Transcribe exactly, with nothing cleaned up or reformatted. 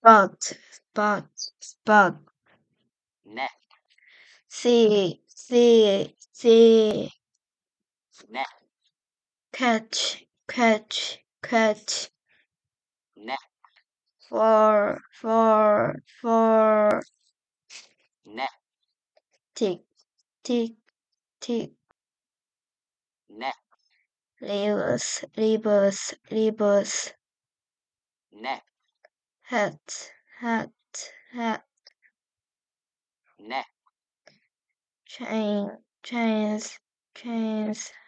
spot, spot, spot. neck, See, see, see. neck, Catch, catch, catch. neck, For, for, for. neck, Tick, tick, tick. neck, Reverse, reverse, reverse. neck, Hat, hat, hat. neck, Chain, chains, chains.